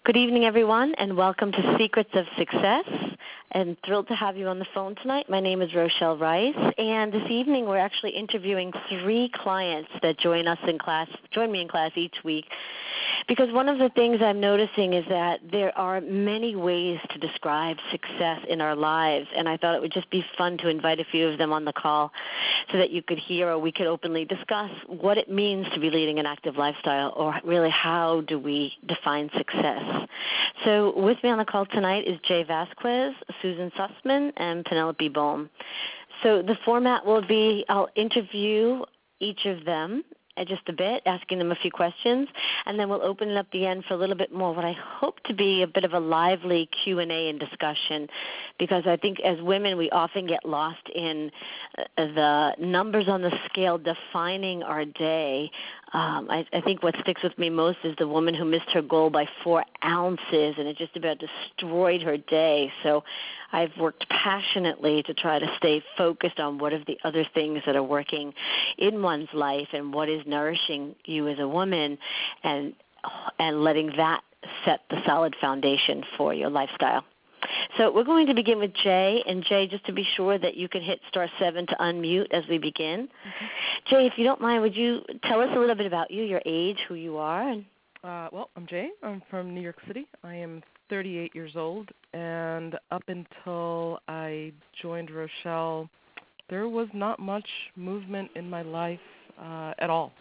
Good evening, everyone, and welcome to Secrets of Success. I'm thrilled to have you on the phone tonight. My name is Rochelle Rice, and this evening we're actually interviewing 3 clients that join me in class each week, because one of the things I'm noticing is that there are many ways to describe success in our lives, and I thought it would just be fun to invite a few of them on the call so that you could hear or we could openly discuss what it means to be leading an active lifestyle, or really how do we define success. So with me on the call tonight is Jay Vasquez, Susan Sussman, and Penelope Bohm. So the format will be I'll interview each of them just a bit, asking them a few questions, and then we'll open it up at the end for a little bit more what I hope to be a bit of a lively Q&A and discussion, because I think as women we often get lost in the numbers on the scale defining our day. I think what sticks with me most is the woman who missed her goal by 4 ounces, and it just about destroyed her day. So I've worked passionately to try to stay focused on what are the other things that are working in one's life and what is nourishing you as a woman, and letting that set the solid foundation for your lifestyle. So we're going to begin with Jay. And Jay, just to be sure that you can hit *7 to unmute as we begin. Mm-hmm. Jay, if you don't mind, would you tell us a little bit about you, your age, who you are? Well, I'm Jay. I'm from New York City. I am 38 years old, and up until I joined Rochelle, there was not much movement in my life at all.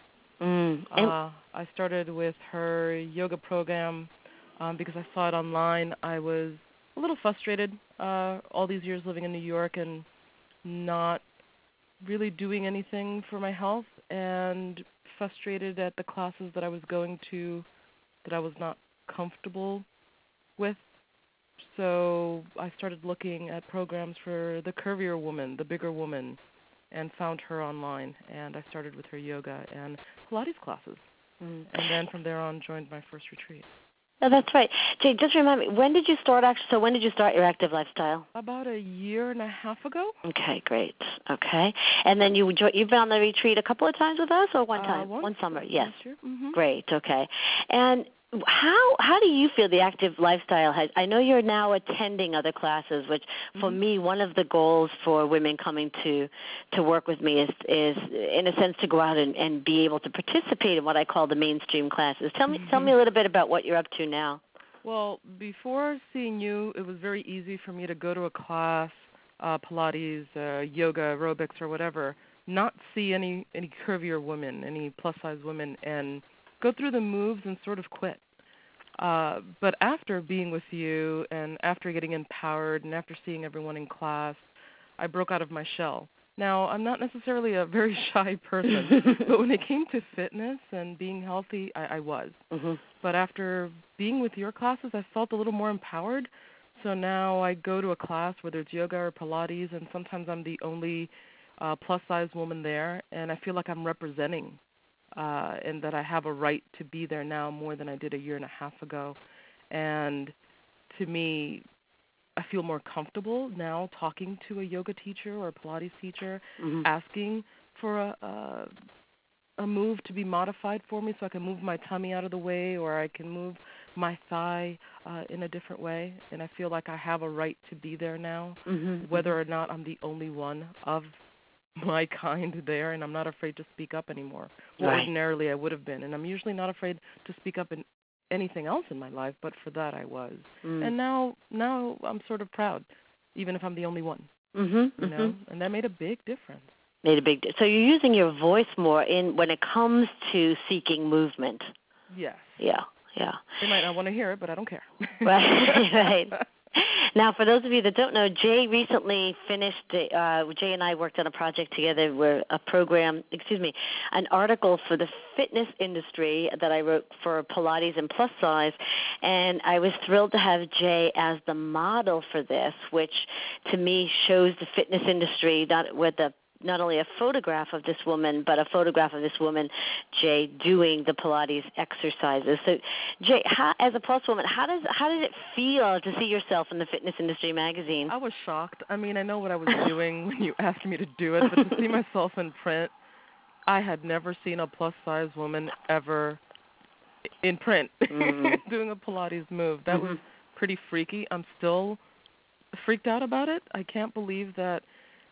I started with her yoga program because I saw it online. I was a little frustrated all these years living in New York and not really doing anything for my health, and frustrated at the classes that I was going to that I was not comfortable with. So I started looking at programs for the curvier woman, the bigger woman, and found her online. And I started with her yoga and Pilates classes. And then from there on, joined my first retreat. Oh, that's right. Jay, just remind me, when did you start your active lifestyle? About a year and a half ago. Okay, great. Okay. And then you've been on the retreat a couple of times with us, or one time? One summer, yes. Mm-hmm. Great, okay. And how do you feel the active lifestyle has? I know you're now attending other classes, which for me, one of the goals for women coming to work with me is in a sense to go out and be able to participate in what I call the mainstream classes. Tell me a little bit about what you're up to now. Well, before seeing you, it was very easy for me to go to a class, Pilates, yoga, aerobics, or whatever, not see any curvier women, any plus-size women, and go through the moves and sort of quit. But after being with you and after getting empowered and after seeing everyone in class, I broke out of my shell. Now, I'm not necessarily a very shy person, but when it came to fitness and being healthy, I was. But after being with your classes, I felt a little more empowered. So now I go to a class, whether it's yoga or Pilates, and sometimes I'm the only plus-size woman there, and I feel like I'm representing and that I have a right to be there now more than I did a year and a half ago. And to me, I feel more comfortable now talking to a yoga teacher or a Pilates teacher, asking for a move to be modified for me so I can move my tummy out of the way, or I can move my thigh in a different way. And I feel like I have a right to be there now, whether or not I'm the only one of my kind there, and I'm not afraid to speak up anymore. Well, ordinarily I would have been, and I'm usually not afraid to speak up in anything else in my life, but for that I was. And now I'm sort of proud, even if I'm the only one. You know, and that made a big difference. So you're using your voice more when it comes to seeking movement. Yes. Yeah. They might not want to hear it, but I don't care. Right. Now, for those of you that don't know, Jay recently finished, Jay and I worked on a project together where an article for the fitness industry that I wrote for Pilates and plus size, and I was thrilled to have Jay as the model for this, which to me shows the fitness industry not only a photograph of this woman, but a photograph of this woman, Jay, doing the Pilates exercises. So, Jay, as a plus woman, how did it feel to see yourself in the Fitness Industry magazine? I was shocked. I mean, I know what I was doing when you asked me to do it, but to see myself in print, I had never seen a plus-size woman ever in print, Mm-hmm. doing a Pilates move. That was pretty freaky. I'm still freaked out about it. I can't believe that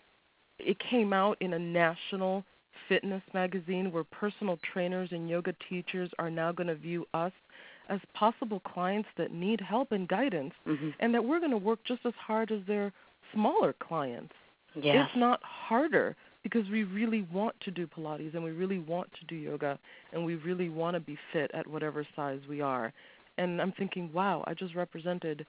it came out in a national fitness magazine where personal trainers and yoga teachers are now going to view us as possible clients that need help and guidance, and that we're going to work just as hard as their smaller clients, Yes. if not harder, because we really want to do Pilates and we really want to do yoga and we really want to be fit at whatever size we are. And I'm thinking, wow, I just represented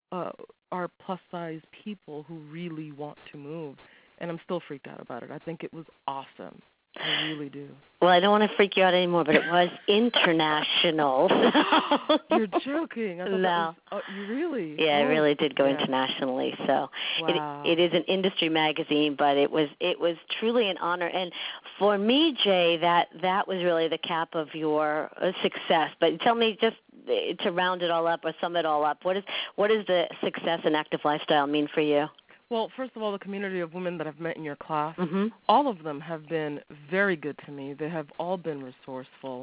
our plus-size people who really want to move, and I'm still freaked out about it. I think it was awesome. I really do. Well, I don't want to freak you out anymore, but it was international. You're joking. I thought no. That was, you really? Yeah, it really did go internationally. So wow. it is an industry magazine, but it was truly an honor. And for me, Jay, that was really the cap of your success. But tell me, just to round it all up or sum it all up, what does the success in active lifestyle mean for you? Well, first of all, the community of women that I've met in your class, all of them have been very good to me. They have all been resourceful.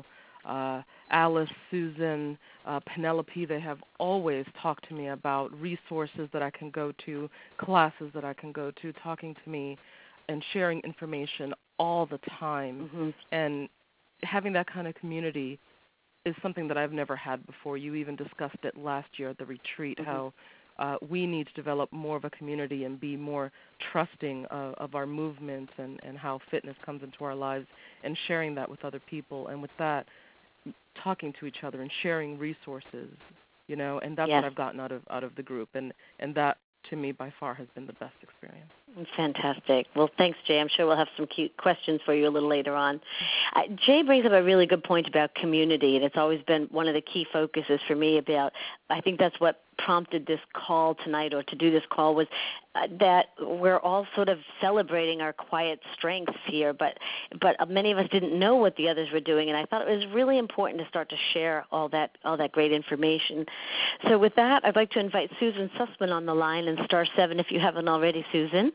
Alice, Susan, Penelope, they have always talked to me about resources that I can go to, classes that I can go to, talking to me and sharing information all the time. And having that kind of community is something that I've never had before. You even discussed it last year at the retreat, how we need to develop more of a community and be more trusting of our movements and how fitness comes into our lives, and sharing that with other people, and with that, talking to each other and sharing resources, and that's what I've gotten out of the group, and that, to me, by far has been the best experience. Fantastic. Well, thanks, Jay. I'm sure we'll have some cute questions for you a little later on. Jay brings up a really good point about community, and it's always been one of the key focuses for me I think that's what prompted this call tonight, or to do this call, was that we're all sort of celebrating our quiet strengths here, but many of us didn't know what the others were doing, and I thought it was really important to start to share all that great information. So with that, I'd like to invite Susan Sussman on the line, and *7 if you haven't already, Susan.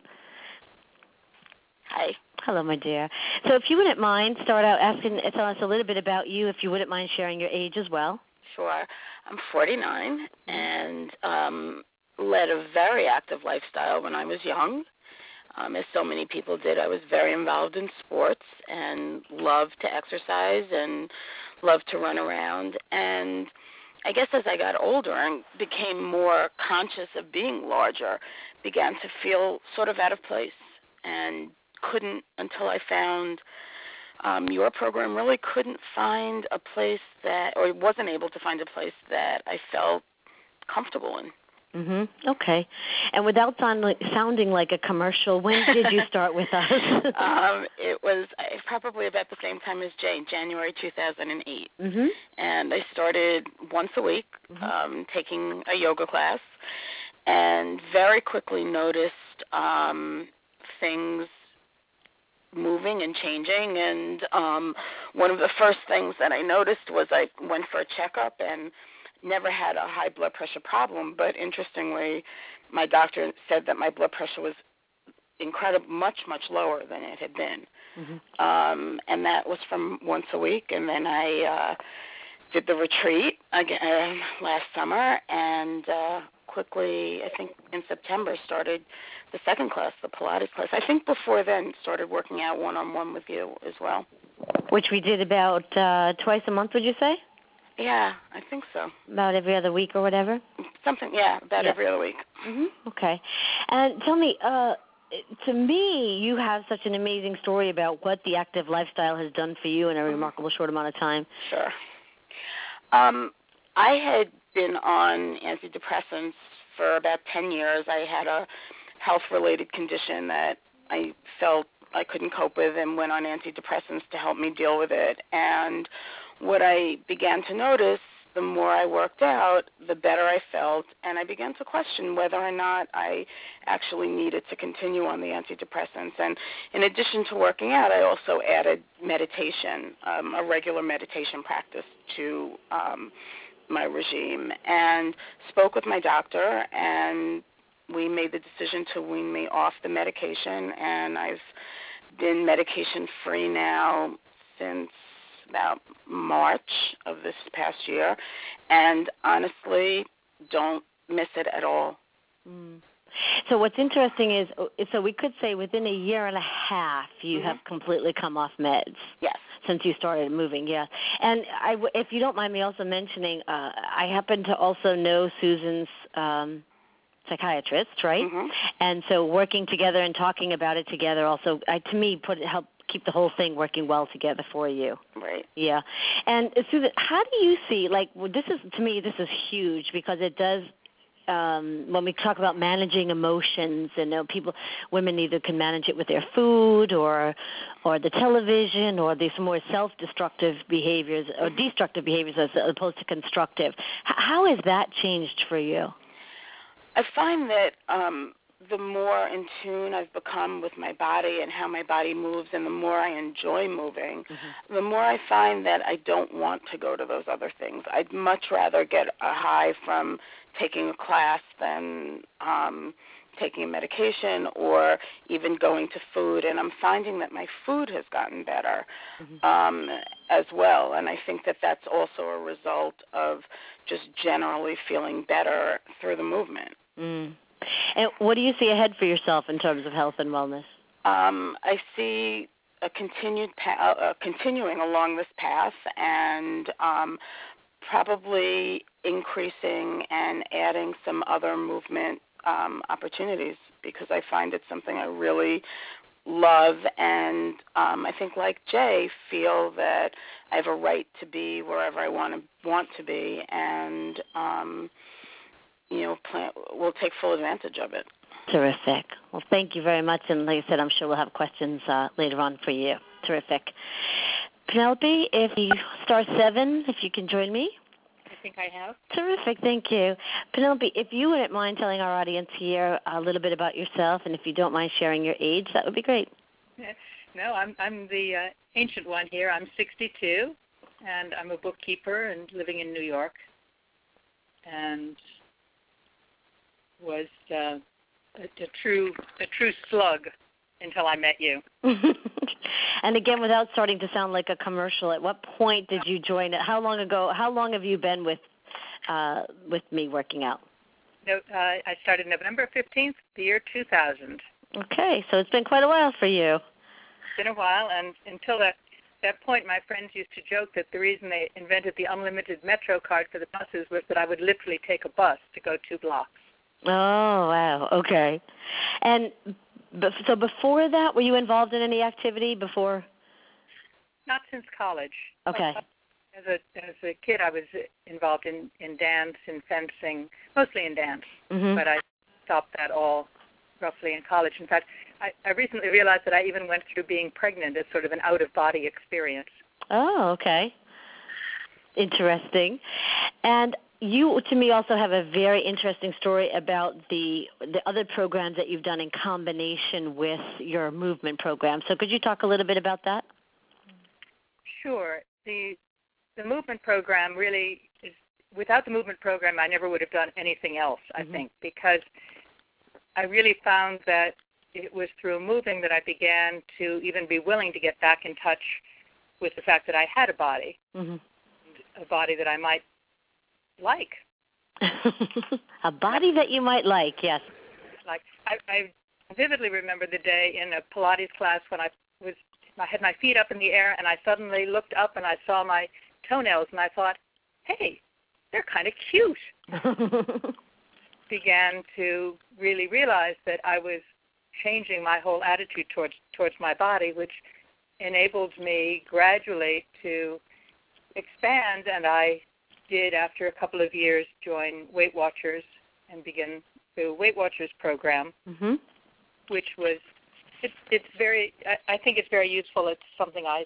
Hi. Hello, my dear. So if you wouldn't mind, start out tell us a little bit about you, if you wouldn't mind sharing your age as well. Sure. I'm 49 and led a very active lifestyle when I was young. As so many people did, I was very involved in sports and loved to exercise and loved to run around. And I guess as I got older and became more conscious of being larger, began to feel sort of out of place, and couldn't, until I found your program, really couldn't find a place or wasn't able to find a place that I felt comfortable in. Okay. And without sounding like a commercial, when did you start with us? It was probably about the same time as Jay, January 2008. And I started once a week taking a yoga class, and very quickly noticed things moving and changing. And one of the first things that I noticed was I went for a checkup and never had a high blood pressure problem, but interestingly, my doctor said that my blood pressure was much lower than it had been. And that was from once a week. And then I did the retreat again last summer, and quickly, I think in September, started the second class, the Pilates class. I think before then started working out one-on-one with you as well. Which we did about twice a month, would you say? Yeah, I think so. About every other week or whatever? Something, about every other week. Okay. And tell me, to me, you have such an amazing story about what the active lifestyle has done for you in a remarkable short amount of time. Sure. I had been on antidepressants for about 10 years. I had a health-related condition that I felt I couldn't cope with, and went on antidepressants to help me deal with it. And what I began to notice, the more I worked out, the better I felt, and I began to question whether or not I actually needed to continue on the antidepressants. And in addition to working out, I also added meditation, a regular meditation practice to my regime, and spoke with my doctor, and we made the decision to wean me off the medication, and I've been medication-free now since about March of this past year, and honestly, don't miss it at all. So what's interesting is, so we could say within a year and a half you have completely come off meds. Yes. Since you started moving, yeah. And if you don't mind me also mentioning, I happen to also know Susan's psychiatrist, right? And so working together and talking about it together also, to me, helped keep the whole thing working well together for you. Right. Yeah. And Susan, how do you see, to me, this is huge because it does, when we talk about managing emotions, and women either can manage it with their food or the television or these more self-destructive behaviors or destructive behaviors as opposed to constructive. How has that changed for you? I find that the more in tune I've become with my body and how my body moves, and the more I enjoy moving, the more I find that I don't want to go to those other things. I'd much rather get a high from taking a class than taking a medication or even going to food. And I'm finding that my food has gotten better as well. And I think that that's also a result of just generally feeling better through the movement. And what do you see ahead for yourself in terms of health and wellness? I see a continuing along this path, and probably increasing and adding some other movement opportunities, because I find it's something I really love, and I think, like Jay, feel that I have a right to be wherever I want to be, and we'll take full advantage of it. Terrific. Well, thank you very much, and like I said, I'm sure we'll have questions later on for you. Terrific. Penelope, if you *7, if you can join me. I think I have. Terrific. Thank you. Penelope, if you wouldn't mind telling our audience here a little bit about yourself, and if you don't mind sharing your age, that would be great. No, I'm the ancient one here. I'm 62, and I'm a bookkeeper and living in New York, and was a true slug until I met you. And again, without starting to sound like a commercial, at what point did you join it? How long have you been with me working out? No, I started November 15th, the year 2000. Okay, so it's been quite a while for you. It's been a while, and until that point, my friends used to joke that the reason they invented the unlimited Metro card for the buses was that I would literally take a bus to go 2 blocks. Oh, wow. Okay. And so before that, were you involved in any activity before? Not since college. Okay. As a kid, I was involved in dance and fencing, mostly in dance, but I stopped that all roughly in college. In fact, I recently realized that I even went through being pregnant as sort of an out-of-body experience. Oh, okay. Interesting. And you, to me, also have a very interesting story about the other programs that you've done in combination with your movement program. So could you talk a little bit about that? Sure. The movement program really is, without the movement program, I never would have done anything else, I think, because I really found that it was through moving that I began to even be willing to get back in touch with the fact that I had a body, a body that I might like. A body that you might like, yes. Like I vividly remember the day in a Pilates class when I had my feet up in the air and I suddenly looked up and I saw my toenails and I thought, hey, they're kind of cute. Began to really realize that I was changing my whole attitude towards my body, which enabled me gradually to expand, and I did, after a couple of years, join Weight Watchers and begin the Weight Watchers program, which was, it's very, I think it's very useful. It's something I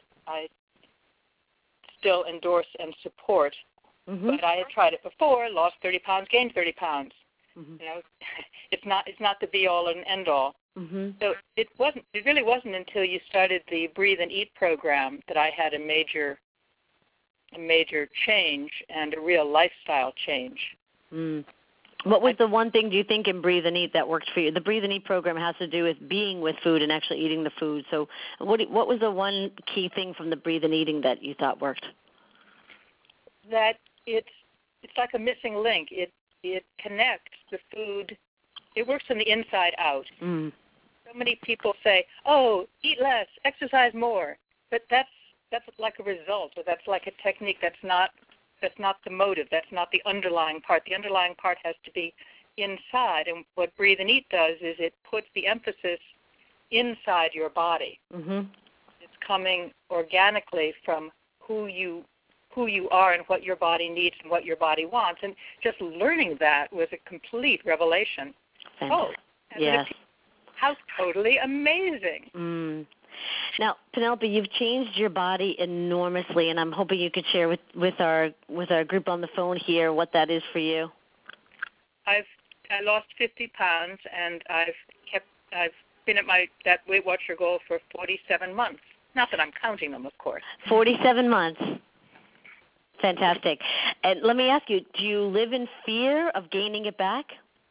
still endorse and support. But I had tried it before, lost 30 pounds, gained 30 pounds. You know, it's not the be all and end all. So it really wasn't until you started the Breathe and Eat program that I had a major change and a real lifestyle change. What was the one thing, do you think, in Breathe and Eat that worked for you? The Breathe and Eat program has to do with being with food and actually eating the food. So what was the one key thing from the Breathe and Eating that you thought worked? That it's like a missing link. It connects the food. It works from the inside out. Mm. So many people say, "Oh, eat less, exercise more," but that's like a result, or that's like a technique. That's not the motive. That's not the underlying part. The underlying part has to be inside. And what Breathe and Eat does is it puts the emphasis inside your body. Mm-hmm. It's coming organically from who you are and what your body needs and what your body wants. And just learning that was a complete revelation. Oh, yes. How totally amazing. Mm. Now, Penelope, you've changed your body enormously, and I'm hoping you could share with our group on the phone here what that is for you. I lost 50 pounds, and I've been at that Weight Watcher goal for 47 months. Not that I'm counting them, of course. 47 months. Fantastic. And let me ask you, do you live in fear of gaining it back?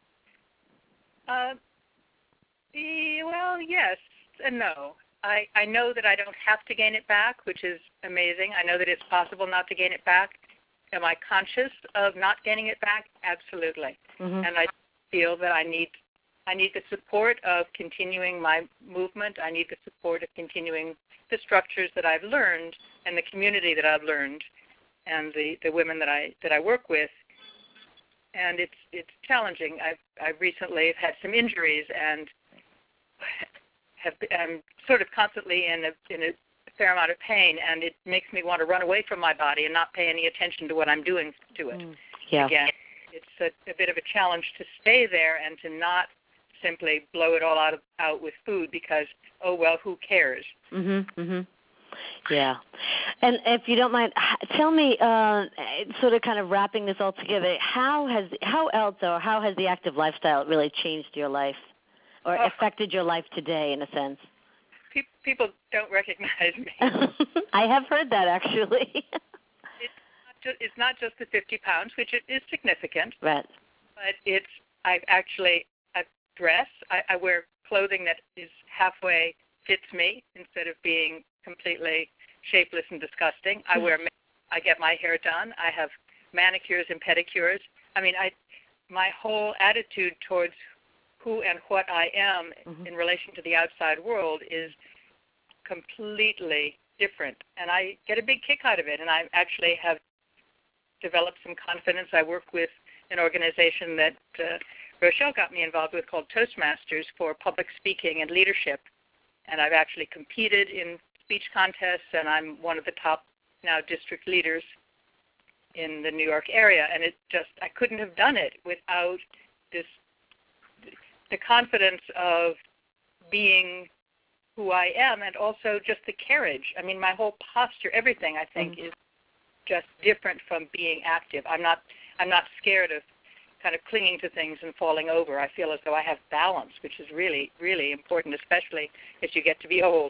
Well, yes and no. I know that I don't have to gain it back, which is amazing. I know that it's possible not to gain it back. Am I conscious of not gaining it back? Absolutely. Mm-hmm. And I feel that I need the support of continuing my movement. I need the support of continuing the structures that I've learned and the community that I've learned and the women that I work with. And it's challenging. I've recently had some injuries and I'm sort of constantly in a fair amount of pain, and it makes me want to run away from my body and not pay any attention to what I'm doing to it. Yeah. Again, it's a bit of a challenge to stay there and to not simply blow it all out with food because, oh, well, who cares? Mm-hmm, mm-hmm. Yeah. And if you don't mind, tell me, sort of kind of wrapping this all together, how has the active lifestyle really changed your life or affected your life today in a sense? People don't recognize me. I have heard that, actually. It's not just the 50 pounds, which is significant. Right. But I dress. I wear clothing that is halfway fits me instead of being completely shapeless and disgusting. I get my hair done. I have manicures and pedicures. I mean, my whole attitude towards who and what I am in relation to the outside world is completely different. And I get a big kick out of it. And I actually have developed some confidence. I work with an organization that Rochelle got me involved with called Toastmasters for public speaking and leadership. And I've actually competed in speech contests, and I'm one of the top now district leaders in the New York area. And I couldn't have done it without the confidence of being who I am, and also just the carriage. I mean, my whole posture, everything, I think, is just different from being active. I'm not scared of kind of clinging to things and falling over. I feel as though I have balance, which is really, really important, especially as you get to be old.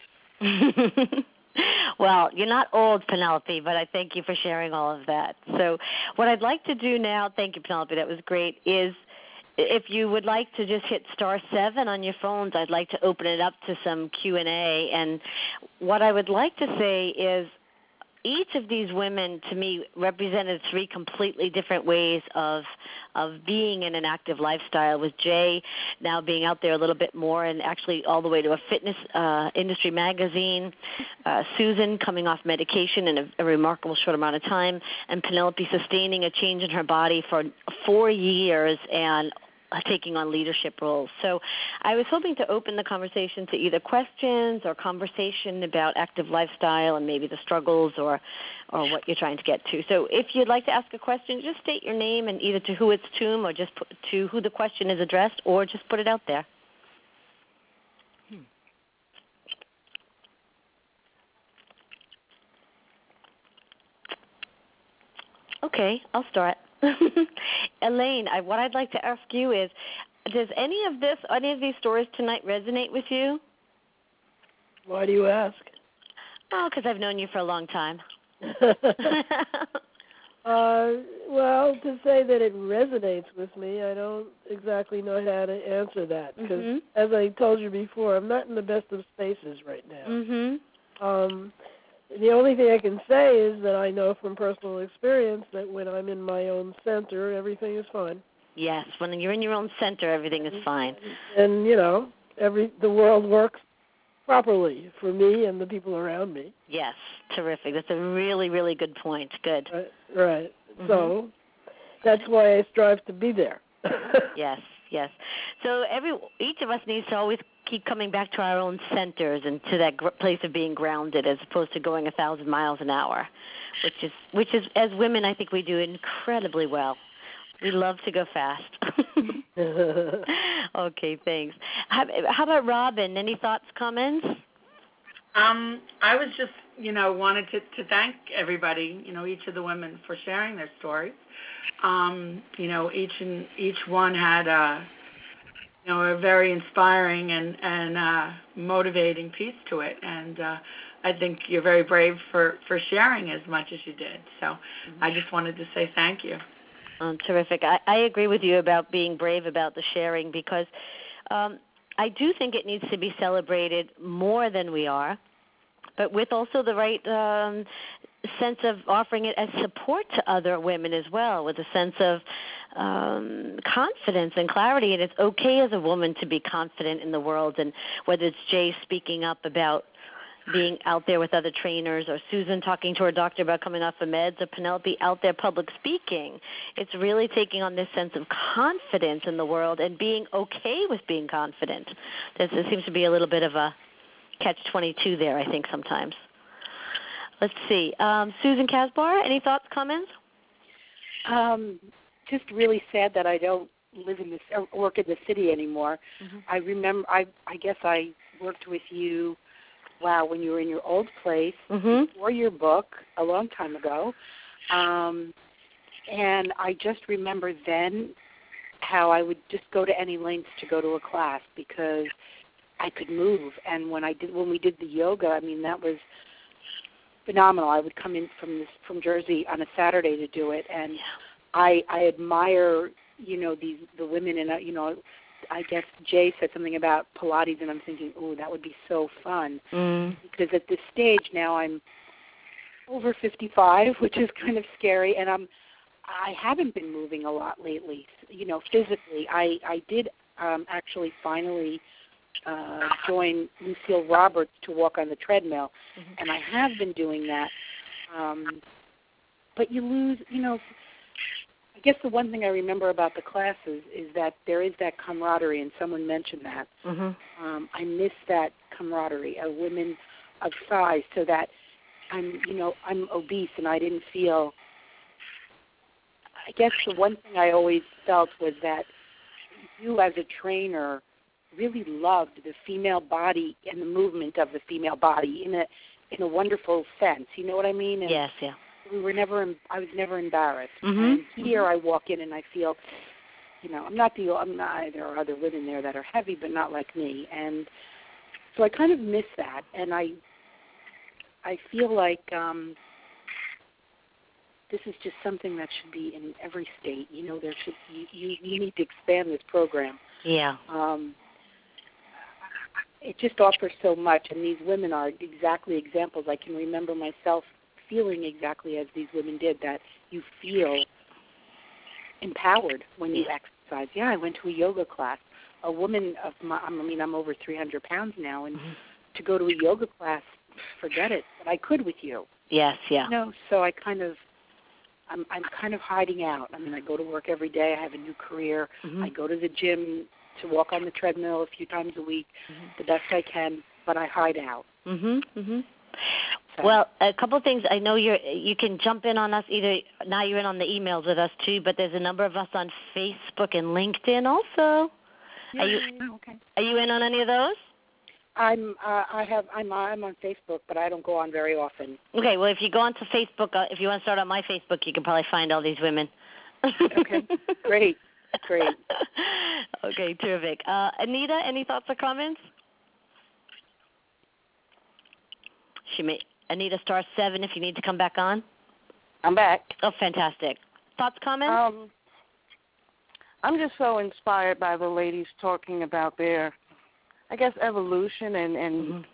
Well, you're not old, Penelope, but I thank you for sharing all of that. So what I'd like to do now, thank you, Penelope, that was great, is if you would like to just hit *7 on your phones, I'd like to open it up to some Q&A. And what I would like to say is each of these women, to me, represented 3 completely different ways of being in an active lifestyle, with Jay now being out there a little bit more and actually all the way to a fitness industry magazine, Susan coming off medication in a remarkable short amount of time, and Penelope sustaining a change in her body for 4 years and taking on leadership roles. So I was hoping to open the conversation to either questions or conversation about active lifestyle and maybe the struggles or what you're trying to get to. So if you'd like to ask a question, just state your name and either to who it's to or just put to who the question is addressed, or just put it out there. Okay, I'll start. Elaine, what I'd like to ask you is, does any of these stories tonight resonate with you? Why do you ask? Oh, because I've known you for a long time. Well, to say that it resonates with me. I don't exactly know how to answer that because, as I told you before, I'm not in the best of spaces right now. The only thing I can say is that I know from personal experience that when I'm in my own center, everything is fine. Yes, when you're in your own center, everything is fine. And the world works properly for me and the people around me. Yes, terrific. That's a really, really good point. Good. Right. So that's why I strive to be there. Yes. So each of us needs to always keep coming back to our own centers and to that place of being grounded, as opposed to going 1,000 miles an hour, which is as women, I think we do incredibly well. We love to go fast. Okay, thanks. How about Robin? Any thoughts, comments? I was just, wanted to thank everybody, each of the women for sharing their stories. Each one had a very inspiring and motivating piece to it, and I think you're very brave for sharing as much as you did. So I just wanted to say thank you. Terrific. I agree with you about being brave about the sharing, because I do think it needs to be celebrated more than we are, but with also the right sense of offering it as support to other women as well, with a sense of confidence and clarity. And it's okay as a woman to be confident in the world, and whether it's Jay speaking up about being out there with other trainers, or Susan talking to her doctor about coming off of meds, or Penelope out there public speaking. It's really taking on this sense of confidence in the world and being okay with being confident. There seems to be a little bit of a catch-22 there, I think, sometimes. Let's see. Susan Casbar, any thoughts, comments? Just really sad that I don't live in this or work in the city anymore. I remember, I guess I worked with you, when you were in your old place before your book a long time ago. And I just remember then how I would just go to any lengths to go to a class because I could move. And when we did the yoga, I mean, that was phenomenal. I would come in from Jersey on a Saturday to do it, and I admire, the women, and I guess Jay said something about Pilates, and I'm thinking, oh, that would be so fun. Because at this stage now I'm over 55, which is kind of scary, and I haven't been moving a lot lately, physically. I did actually finally join Lucille Roberts to walk on the treadmill, and I have been doing that. But you lose, I guess the one thing I remember about the classes is that there is that camaraderie, and someone mentioned that. I miss that camaraderie of women of size, so that I'm obese and I didn't feel. I guess the one thing I always felt was that you, as a trainer, really loved the female body and the movement of the female body in a wonderful sense. You know what I mean? And yes, yeah. I was never embarrassed. And here I walk in and I feel, there are other women there that are heavy, but not like me. And so I kind of miss that. And I feel like this is just something that should be in every state. There should you need to expand this program. Yeah. It just offers so much, and these women are exactly examples. I can remember myself feeling exactly as these women did, that you feel empowered when you exercise. Yeah, I went to a yoga class. A woman of I'm over 300 pounds now, and to go to a yoga class, forget it. But I could with you. Yes, yeah. So I'm kind of hiding out. I mean, I go to work every day. I have a new career. I go to the gym to walk on the treadmill a few times a week, the best I can, but I hide out. Well, a couple of things. I know you can jump in on us either. Now you're in on the emails with us too, but there's a number of us on Facebook and LinkedIn also. Are you in on any of those? I'm on Facebook, but I don't go on very often. Okay, well, if you go onto Facebook, if you want to start on my Facebook, you can probably find all these women. Okay, great. Okay, terrific. Anita, any thoughts or comments? Anita *7 if you need to come back on. I'm back. Oh, fantastic. Thoughts, comments? I'm just so inspired by the ladies talking about their, I guess, evolution and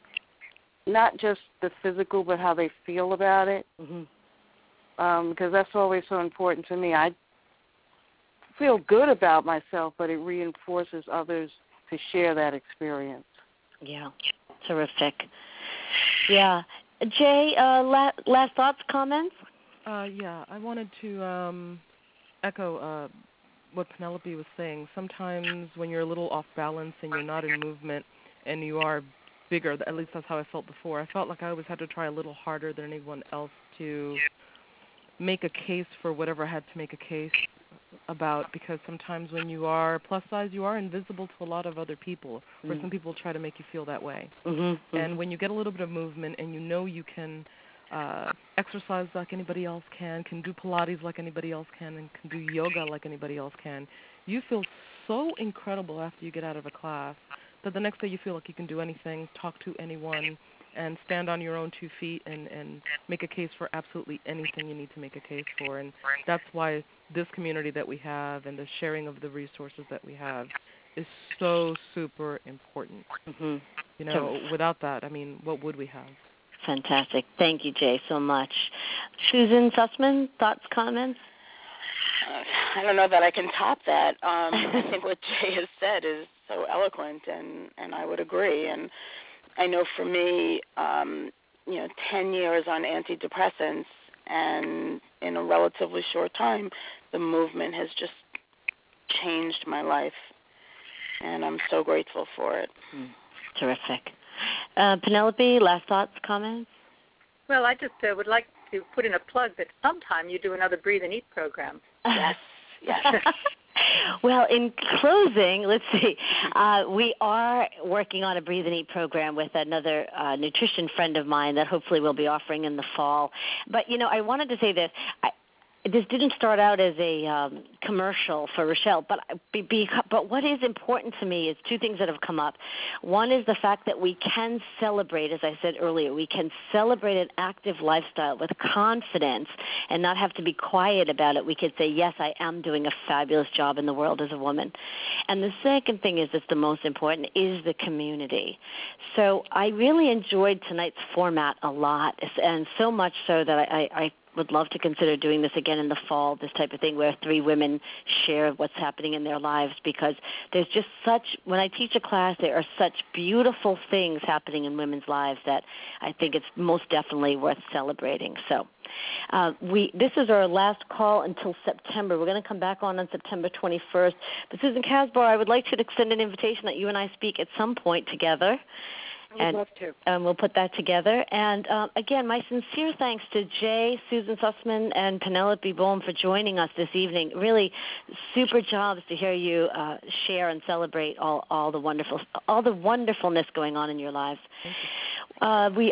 not just the physical, but how they feel about it. Because that's always so important to me. I feel good about myself, but it reinforces others to share that experience. Yeah, terrific. Yeah. Jay, last thoughts, comments? Yeah, I wanted to echo what Penelope was saying. Sometimes when you're a little off balance and you're not in movement and you are bigger, at least that's how I felt before. I felt like I always had to try a little harder than anyone else to make a case for whatever I had to make a case about, because sometimes when you are plus size, you are invisible to a lot of other people, or some people try to make you feel that way. And when you get a little bit of movement and you know you can exercise like anybody else can do Pilates like anybody else can, and can do yoga like anybody else can, you feel so incredible after you get out of a class that the next day you feel like you can do anything, talk to anyone, and stand on your own 2 feet and make a case for absolutely anything you need to make a case for. And that's why this community that we have and the sharing of the resources that we have is so super important. You know, without that, I mean, what would we have? Fantastic. Thank you, Jay, so much. Susan Sussman, thoughts, comments? I don't know that I can top that. I think what Jay has said is so eloquent, and I would agree. And I know for me, 10 years on antidepressants, and in a relatively short time, the movement has just changed my life, and I'm so grateful for it. Terrific. Penelope, last thoughts, comments? Well, I just would like to put in a plug that sometime you do another Breathe and Eat program. Yes. Well, in closing, let's see. We are working on a Breathe and Eat program with another nutrition friend of mine that hopefully we'll be offering in the fall. But, I wanted to say this. This didn't start out as a commercial for Rochelle, but what is important to me is two things that have come up. One is the fact that we can celebrate, as I said earlier, we can celebrate an active lifestyle with confidence and not have to be quiet about it. We could say, yes, I am doing a fabulous job in the world as a woman. And the second thing is that's the most important is the community. So I really enjoyed tonight's format a lot, and so much so that I would love to consider doing this again in the fall, this type of thing where 3 women share what's happening in their lives, because there's just when I teach a class, there are such beautiful things happening in women's lives that I think it's most definitely worth celebrating. So this is our last call until September. We're going to come back on September 21st. But Susan Casbar, I would like to extend an invitation that you and I speak at some point together. I'd love to. And we'll put that together. And, again, my sincere thanks to Jay, Susan Sussman, and Penelope Boehm for joining us this evening. Really super jobs to hear you share and celebrate all the wonderfulness going on in your lives. We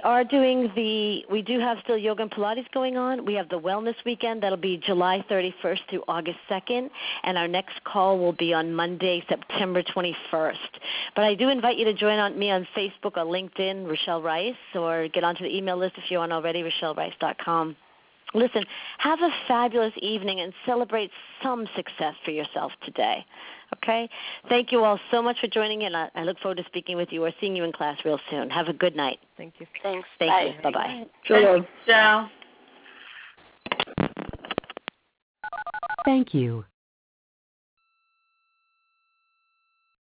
do have still yoga and Pilates going on. We have the Wellness Weekend. That'll be July 31st through August 2nd. And our next call will be on Monday, September 21st. But I do invite you to join me on Facebook or LinkedIn, Rochelle Rice, or get onto the email list if you aren't already, RochelleRice.com. Listen, have a fabulous evening and celebrate some success for yourself today. Okay? Thank you all so much for joining in. I look forward to speaking with you or seeing you in class real soon. Have a good night. Thank you. Thanks. Thank Bye. you. Bye-bye. Shalom. Ciao. Thank you.